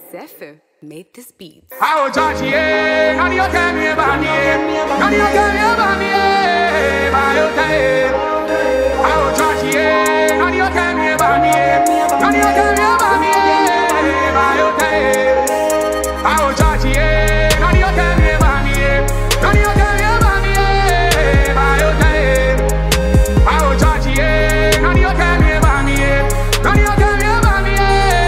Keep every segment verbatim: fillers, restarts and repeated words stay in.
Zephyr made this beat. How Georgie, how do you tell me about me? How do you tell me about me? How Georgie, how do you tell me about me? How do you tell me about me? How Georgie, how do you tell me about me? How do you tell me about me? How Georgie, how do you tell me about me? How do you tell me about me?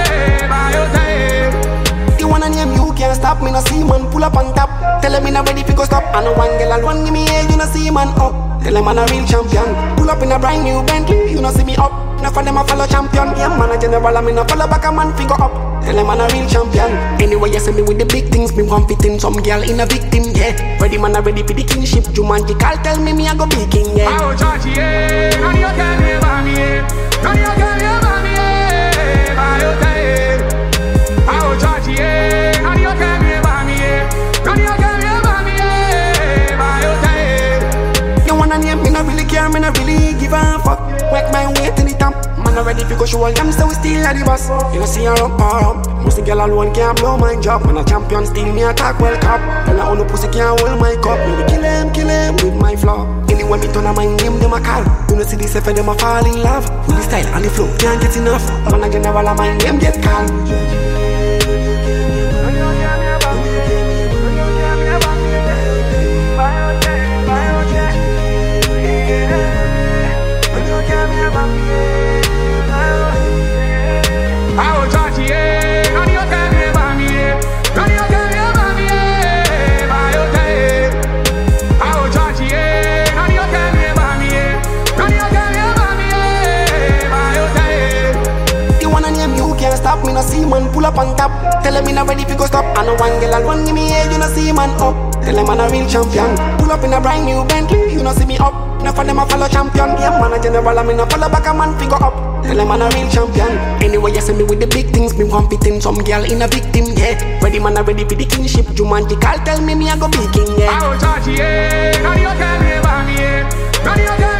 The one and him, you can't stop me, no see man pull up on top. Tell him me not ready fi go stop. And no one girl alone give me head, you no see man up. Tell him I'm a real champion. Pull up in a brand new Bentley, you no see me up. Now for them I follow champion. Yeah man a general, I me no follow back a man figure up. Tell him I'm a real champion. Anyway you see me with the big things, me want fit in some girl in a victim, yeah. Ready man a ready for the kingship. Jumanji call tell me me I go be king, yeah. How Georgie, how do you tell me about me? How do you tell me about me? How Georgie, how do you tell me about me? How do you tell me about me? You wanna name me not really care, me not really give a fuck. Work my way to the top. Man already fi go show all them so we still at the boss. You know see her up or up. Most the girl alone can't blow my job. Man a champion still me attack World Cup. And I own pussy can't hold my cup. Me we kill him, kill him with my flow. Anyway me turn on my name them a call. You know see this if them a fall in love. With the style and the flow can't get enough. Man a general and my name get called. How Georgie, how do you tell me about me? How do you tell me about me? How Georgie, how do you tell me about me? How do you tell me about me? The one and him, you can't stop me, no see man pull up on top. Tell him me not ready fi go stop. And no one girl alone give me head, you no see man up. Tell him I'm a real champion. Pull up in a brand new Bentley, you no see me up. Now for them I follow champion. Yeah man a general, I me no follow back a man figure up. Tell them I'm a real champion. Anyway you see me with the big things, me want fit in some girl in a victim, yeah. Ready man a ready for the kingship. Jumanji call tell me me I go be king, yeah. How Georgie, how do you tell me about me? How do you tell